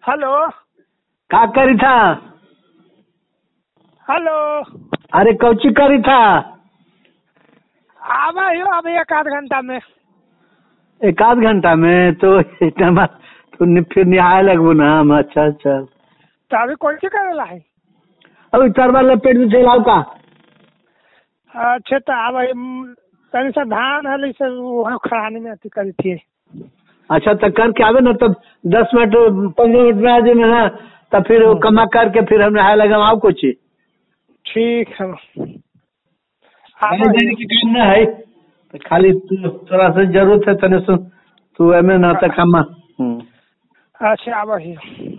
Hello का करी था? हेलो अरे कौची करी था? आवा हो अब 1 आध घंटा में। 1 आध घंटा में तो इतना तो फिर नहाए लगबो ना हम। अच्छा अच्छा, तो अभी कौन सी करेला है? अभी तरवा लपेट दे चलाओ का। अच्छा तो आवा तनी सा धान है से वहाँ खड़ाने में अति करी थी। अच्छा तो करके आवे ना, तब 10 मिनट 15 मिनट में आ जाए ना, तब फिर वो कमा करके फिर हम नहाए लगे आओ कुछ। ठीक है आने जाने की काम ना है, तो खाली थोड़ा सा जरूरत है तने सुन तू एमे ना तक हम। अच्छा आवा ही।